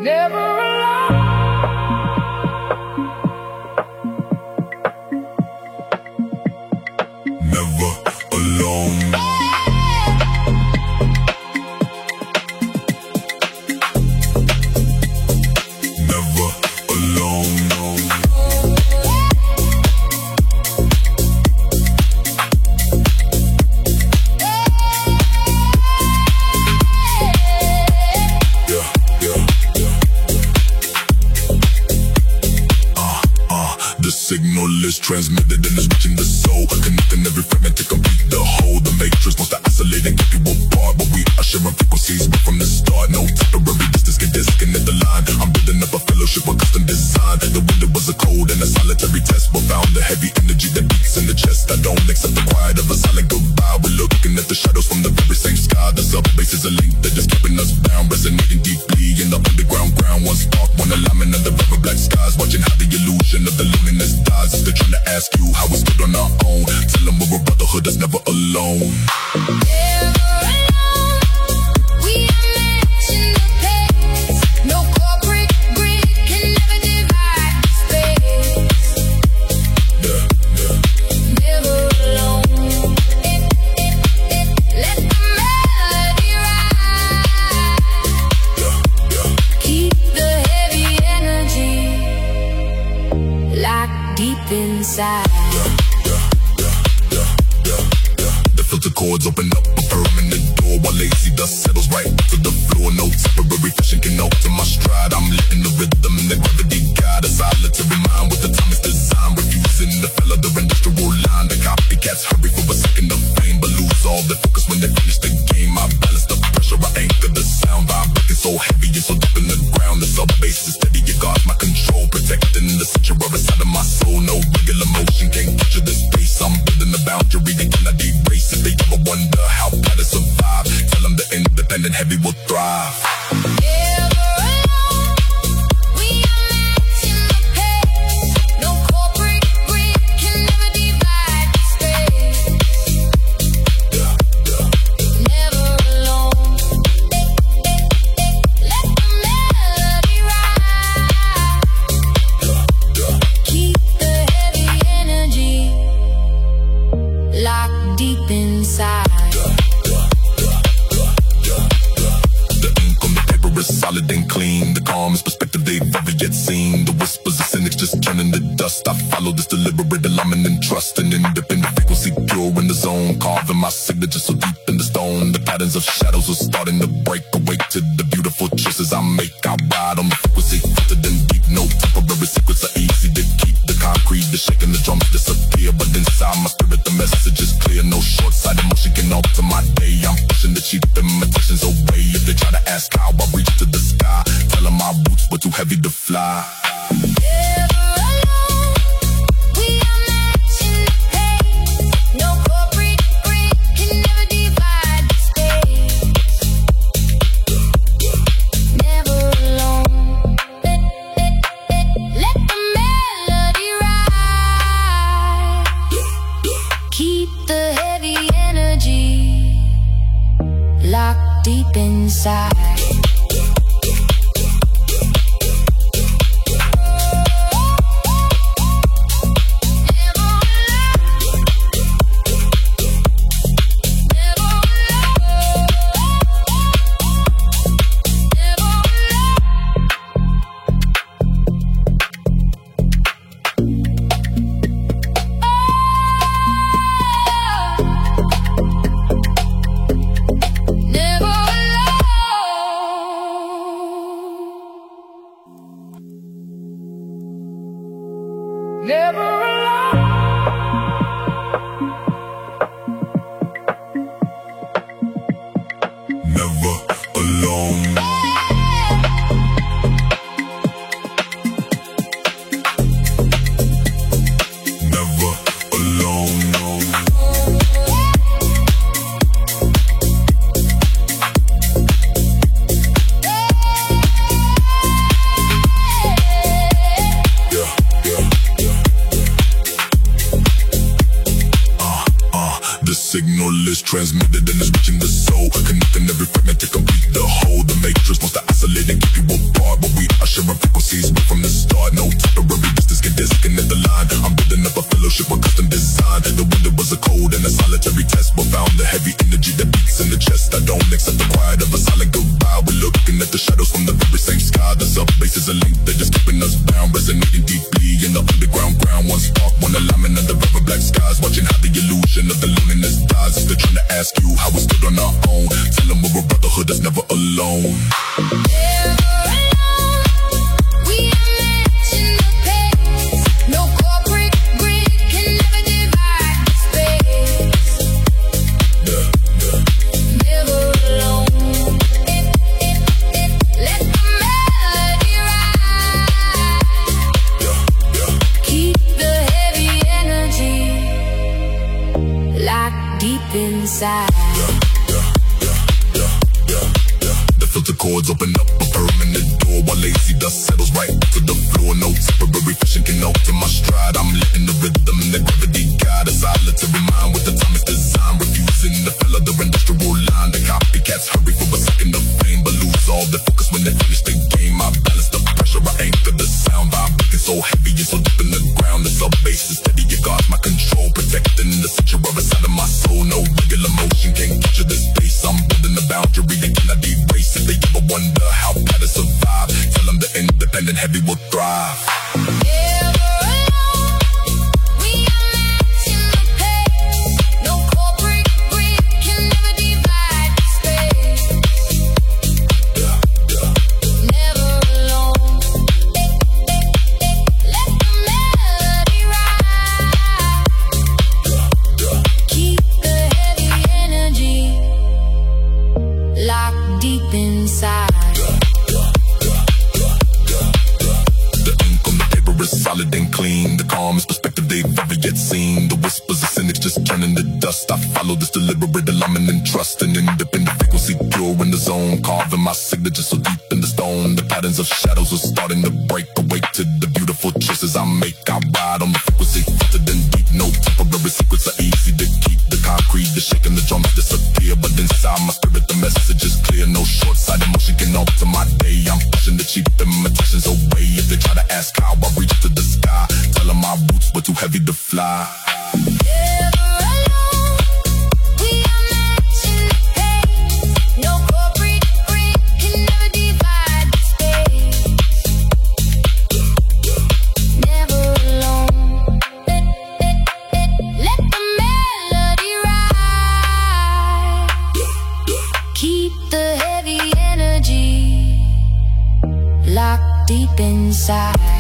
never alone. Never alone. Never alone. The signal is transmitted and is reaching the soul, connecting every fragment to complete the whole. The matrix wants to isolate and keep you apart, but we are sharing frequencies right from the start. No temporary distance can disconnect the line. I'm building up a fellowship with custom design. The window was a code and a solitary test, but found the heavy energy that beats in the chest. I don't accept the quiet of a silent goodbye. We're looking at the shadows from the very same sky. The sub-base is a link that is keeping us bound, resonating deeply in the underground ground. One spark, one alignment of the river black skies, watching how the illusion of the loneliness dies. They're trying to ask you how we stood on our own. Tell them we're a brotherhood that's never alone. Inside. The filter cords open up a permanent door while lazy dust settles right to the floor. No temporary fashion can alter my stride. I'm letting the rhythm and the gravity guide a solitary mind with the time it's designed, refusing to follow the industrial line. The copycats hurry for a second of fame, but lose all their focus when they finish the game. I balance the pressure, I anchor the sound. Vibrating so heavy and so deep in the ground. The sub-bass is steady, it guards my control, protecting the sanctuary side of my soul. No regular motion can't capture this space. I'm building a boundary they cannot erase. If they ever wonder how bad to survive, tell them the independent heavy will thrive. Deep inside. The ink on the paper is solid and clean. The calmest perspective they've ever yet seen. The whispers of cynics just turning to dust. I follow this deliberate alignment and trust. An independent frequency pure in the zone, carving my signature so deep in the stone. The patterns of shadows are starting to break. Awake to the beautiful choices I make. I ride on the frequency, filtered and deep. No temporary secrets are easy to keep. The concrete, the shaking, the drums disappear, but inside my spirit the message is clear. No short-sighted motion can alter my day. I'm pushing the cheap imitations away. If they try to ask how I reach to the sky, tell them my boots were too heavy to fly. Locked deep inside. Never alone. Never alone. Never alone, no. The signal is transmitted and is reaching the soul, connecting every fragment to complete the whole. The matrix wants to isolate and keep you apart, but we don't accept the quiet of a silent goodbye. We're looking at the shadows from the very same sky. The sub-bass is a link that just keeping us bound, resonating deeply in the underground ground. One spark, one alignment under very black skies, watching how the illusion of the loneliness dies. They're trying to ask you how we stood on our own. Tell them we're a brotherhood that's never alone. Inside. The filter chords open up a permanent door while lazy dust settles right to the floor. No temporary fishing can alter my stride. I'm letting the rhythm and the gravity guide a solitary mind with atomic design, refusing to follow the industrial line. The copycats hurry for a second of fame, but lose all their focus when they finish the game. I balance the pressure, I anchor the sound. Vibrating so heavy and so deep in the ground. The sub-bass is steady, it guards my control, protecting the sanctuary side of my soul. No regular motion can capture this space. I'm building a boundary they cannot erase. If they ever wonder how bad it survive, tell them the independent heavy will thrive. Deep inside. The ink on the paper is solid and clean. The calmest perspective they've ever yet seen. The whispers of cynics just turning to dust. I follow this deliberate alignment and trust. An independent frequency pure in the zone, carving my signature so deep in the stone. The patterns of shadows are starting to break. Awake to the beautiful choices I make. I ride on the frequency filtered and deep. No temporary secrets are easy to keep. The concrete, the shaking, the drums disappear, but inside my spirit the message is clear. No short-sighted motion can alter my day. I'm pushing the cheap imitations away. If they try to ask how I reach to the sky, tell them my roots were too heavy to fly. Locked deep inside.